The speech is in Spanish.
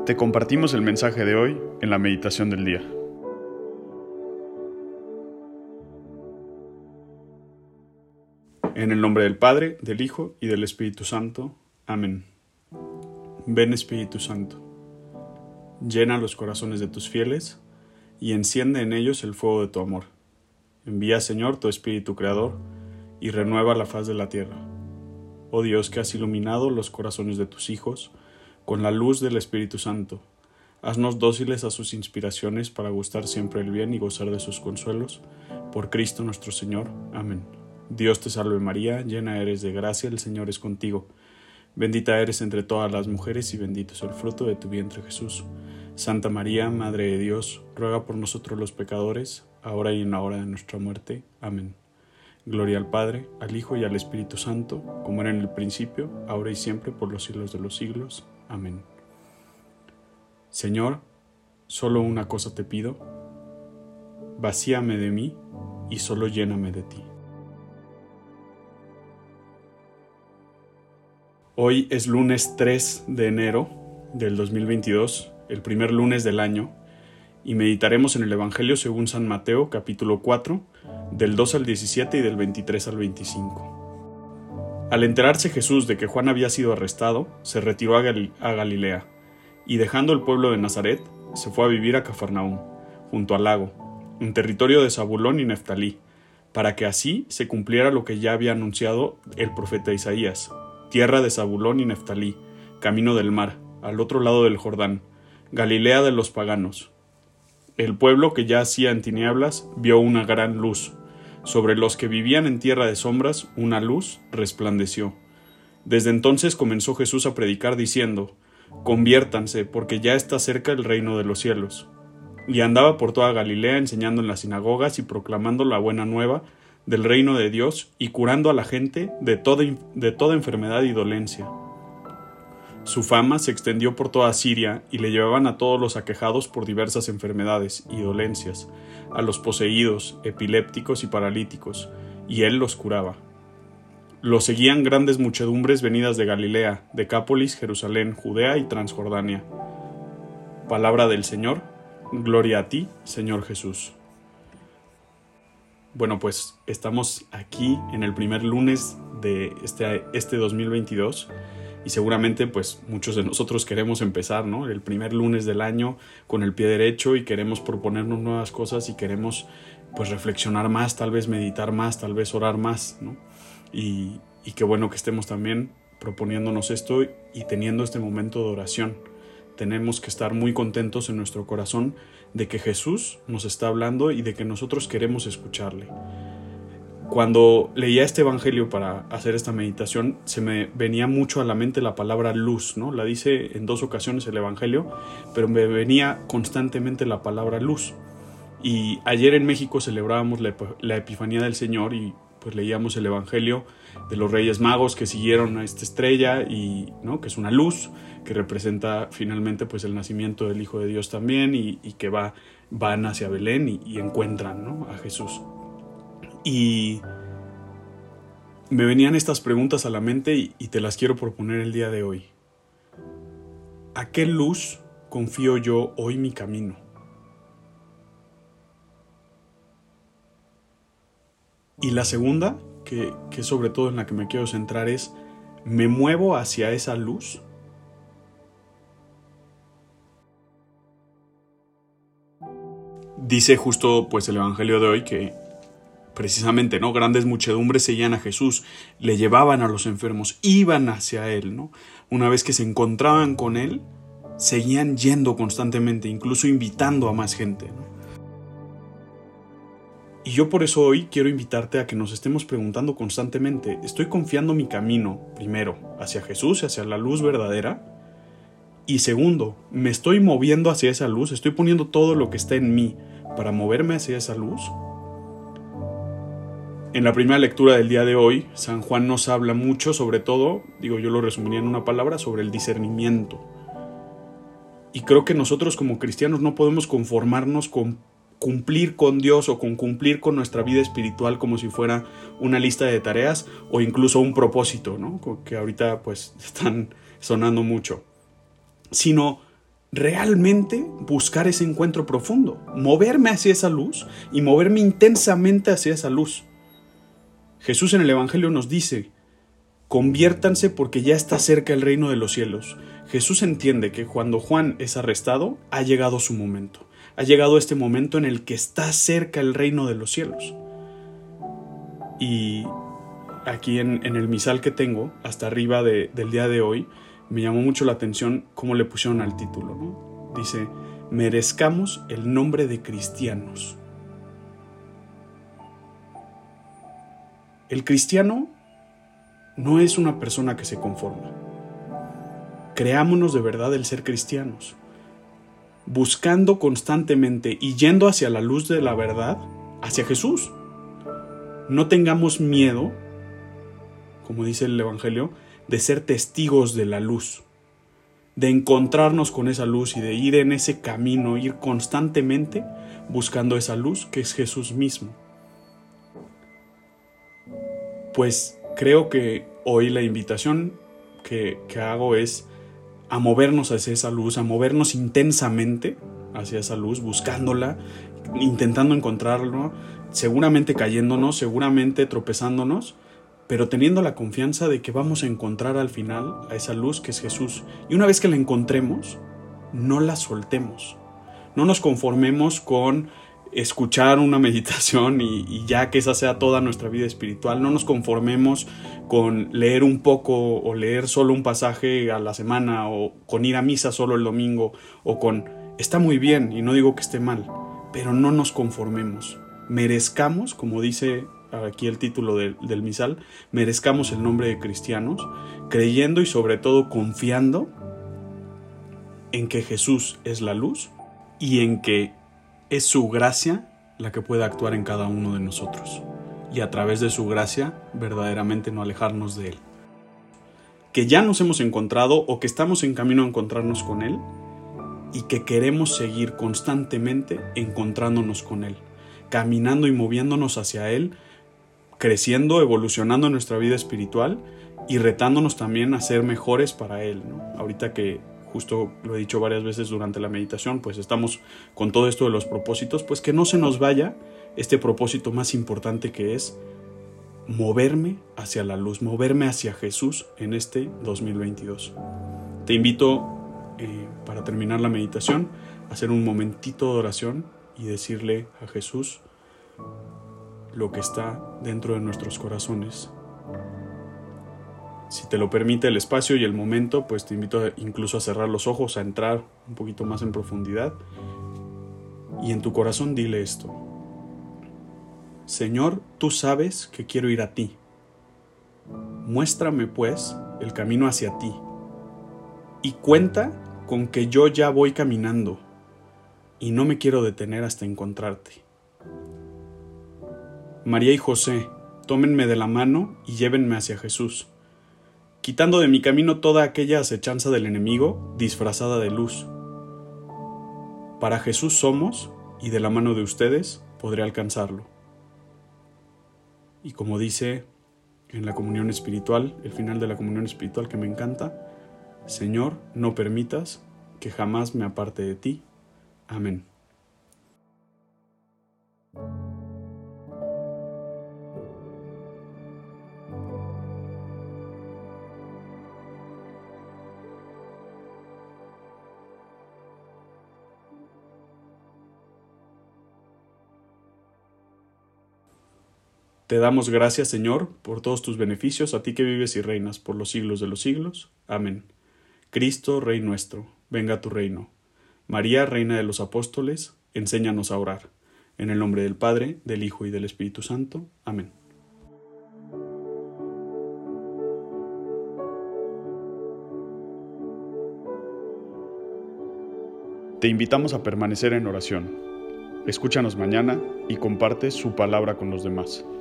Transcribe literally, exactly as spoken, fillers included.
Te compartimos el mensaje de hoy en la meditación del día. En el nombre del Padre, del Hijo y del Espíritu Santo. Amén. Ven, Espíritu Santo, llena los corazones de tus fieles y enciende en ellos el fuego de tu amor. Envía, Señor, tu Espíritu Creador y renueva la faz de la tierra. Oh Dios, que has iluminado los corazones de tus hijos con la luz del Espíritu Santo, haznos dóciles a sus inspiraciones para gustar siempre el bien y gozar de sus consuelos. Por Cristo nuestro Señor. Amén. Dios te salve María, llena eres de gracia, el Señor es contigo. Bendita eres entre todas las mujeres y bendito es el fruto de tu vientre Jesús. Santa María, Madre de Dios, ruega por nosotros los pecadores, ahora y en la hora de nuestra muerte. Amén. Gloria al Padre, al Hijo y al Espíritu Santo, como era en el principio, ahora y siempre, por los siglos de los siglos. Amén. Señor, solo una cosa te pido, vacíame de mí y solo lléname de ti. Hoy es lunes tres de enero del dos mil veintidós, el primer lunes del año, y meditaremos en el Evangelio según San Mateo, capítulo cuatro, del dos al diecisiete y del veintitrés al veinticinco. Al enterarse Jesús de que Juan había sido arrestado, se retiró a, Gal- a Galilea, y dejando el pueblo de Nazaret, se fue a vivir a Cafarnaúm, junto al lago, en territorio de Zabulón y Neftalí, para que así se cumpliera lo que ya había anunciado el profeta Isaías: tierra de Zabulón y Neftalí, camino del mar, al otro lado del Jordán, Galilea de los paganos. El pueblo que ya hacía en tinieblas vio una gran luz. Sobre los que vivían en tierra de sombras, una luz resplandeció. Desde entonces comenzó Jesús a predicar diciendo: conviértanse, porque ya está cerca el reino de los cielos. Y andaba por toda Galilea enseñando en las sinagogas y proclamando la buena nueva del reino de Dios y curando a la gente de toda, de toda enfermedad y dolencia. Su fama se extendió por toda Siria y le llevaban a todos los aquejados por diversas enfermedades y dolencias, a los poseídos, epilépticos y paralíticos, y él los curaba. Lo seguían grandes muchedumbres venidas de Galilea, Decápolis, Jerusalén, Judea y Transjordania. Palabra del Señor. Gloria a ti, Señor Jesús. Bueno, pues estamos aquí en el primer lunes de este, este dos mil veintidós y seguramente pues muchos de nosotros queremos empezar, ¿no? El primer lunes del año con el pie derecho y queremos proponernos nuevas cosas y queremos pues reflexionar más, tal vez meditar más, tal vez orar más, ¿no? Y, y qué bueno que estemos también proponiéndonos esto y teniendo este momento de oración. Tenemos que estar muy contentos en nuestro corazón de que Jesús nos está hablando y de que nosotros queremos escucharle. Cuando leía este evangelio para hacer esta meditación, se me venía mucho a la mente la palabra luz, ¿no? La dice en dos ocasiones el evangelio, pero me venía constantemente la palabra luz. Y ayer en México celebrábamos la, la Epifanía del Señor y pues leíamos el evangelio de los Reyes Magos que siguieron a esta estrella y, ¿no? Que es una luz que representa finalmente pues el nacimiento del Hijo de Dios también y, y que va, van hacia Belén y, y encuentran, ¿no? a Jesús. Y me venían estas preguntas a la mente y, y te las quiero proponer el día de hoy. ¿A qué luz confío yo hoy mi camino? Y la segunda, que, que sobre todo en la que me quiero centrar, es: ¿me muevo hacia esa luz? Dice justo pues el evangelio de hoy que precisamente, ¿no? Grandes muchedumbres seguían a Jesús, le llevaban a los enfermos, iban hacia él, ¿no? Una vez que se encontraban con él, seguían yendo constantemente, incluso invitando a más gente, ¿no? Y yo por eso hoy quiero invitarte a que nos estemos preguntando constantemente: ¿estoy confiando mi camino, primero, hacia Jesús, hacia la luz verdadera? Y segundo, ¿me estoy moviendo hacia esa luz? ¿Estoy poniendo todo lo que está en mí para moverme hacia esa luz? En la primera lectura del día de hoy, San Juan nos habla mucho, sobre todo, digo yo lo resumiría en una palabra, sobre el discernimiento. Y creo que nosotros como cristianos no podemos conformarnos con cumplir con Dios o con cumplir con nuestra vida espiritual como si fuera una lista de tareas o incluso un propósito, ¿no? Que ahorita pues están sonando mucho. Sino realmente buscar ese encuentro profundo, moverme hacia esa luz y moverme intensamente hacia esa luz. Jesús en el Evangelio nos dice: conviértanse porque ya está cerca el reino de los cielos. Jesús entiende que cuando Juan es arrestado, ha llegado su momento. Ha llegado este momento en el que está cerca el reino de los cielos. Y aquí en, en el misal que tengo, hasta arriba de, del día de hoy, me llamó mucho la atención cómo le pusieron al título, ¿no? Dice: merezcamos el nombre de cristianos. El cristiano no es una persona que se conforma. Creámonos de verdad el ser cristianos, buscando constantemente y yendo hacia la luz de la verdad, hacia Jesús. No tengamos miedo, como dice el Evangelio, de ser testigos de la luz, de encontrarnos con esa luz y de ir en ese camino, ir constantemente buscando esa luz que es Jesús mismo. Pues creo que hoy la invitación que, que hago es a movernos hacia esa luz, a movernos intensamente hacia esa luz, buscándola, intentando encontrarlo, seguramente cayéndonos, seguramente tropezándonos, pero teniendo la confianza de que vamos a encontrar al final a esa luz que es Jesús. Y una vez que la encontremos, no la soltemos. No nos conformemos con escuchar una meditación y, y ya que esa sea toda nuestra vida espiritual. No nos conformemos con leer un poco o leer solo un pasaje a la semana o con ir a misa solo el domingo o con... Está muy bien y no digo que esté mal, pero no nos conformemos. Merezcamos, como dice aquí el título de, del misal, merezcamos el nombre de cristianos, creyendo y sobre todo confiando en que Jesús es la luz y en que es su gracia la que puede actuar en cada uno de nosotros y a través de su gracia verdaderamente no alejarnos de Él. Que ya nos hemos encontrado o que estamos en camino a encontrarnos con Él y que queremos seguir constantemente encontrándonos con Él, caminando y moviéndonos hacia Él, creciendo, evolucionando en nuestra vida espiritual y retándonos también a ser mejores para Él, ¿no? Ahorita que justo lo he dicho varias veces durante la meditación, pues estamos con todo esto de los propósitos, pues que no se nos vaya este propósito más importante que es moverme hacia la luz, moverme hacia Jesús en este dos mil veintidós. Te invito, eh, para terminar la meditación, a hacer un momentito de oración y decirle a Jesús lo que está dentro de nuestros corazones. Si te lo permite el espacio y el momento, pues te invito a, incluso a cerrar los ojos, a entrar un poquito más en profundidad. Y en tu corazón dile esto: Señor, tú sabes que quiero ir a ti. Muéstrame, pues, el camino hacia ti. Y cuenta con que yo ya voy caminando y no me quiero detener hasta encontrarte. María y José, tómenme de la mano y llévenme hacia Jesús, quitando de mi camino toda aquella acechanza del enemigo disfrazada de luz. Para Jesús somos, y de la mano de ustedes podré alcanzarlo. Y como dice en la comunión espiritual, el final de la comunión espiritual que me encanta: Señor, no permitas que jamás me aparte de ti. Amén. Te damos gracias, Señor, por todos tus beneficios, a ti que vives y reinas por los siglos de los siglos. Amén. Cristo, Rey nuestro, venga a tu reino. María, Reina de los Apóstoles, enséñanos a orar. En el nombre del Padre, del Hijo y del Espíritu Santo. Amén. Te invitamos a permanecer en oración. Escúchanos mañana y comparte su palabra con los demás.